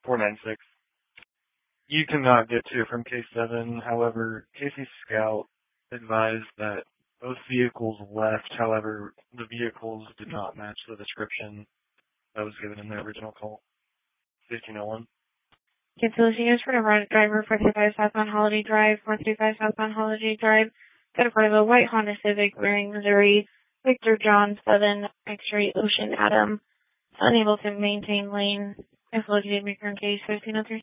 496. You cannot get to it from K7. However, Casey Scout advised that both vehicles left. However, the vehicles did not match the description that was given in the original call. 1501. Cancellation is for the driver 435 southbound Holiday Drive, 435 southbound Holiday Drive. Got a part of a white Honda Civic wearing Missouri, Victor John 7, X-ray Ocean Adam. Unable to maintain lane. Is located in case 1303.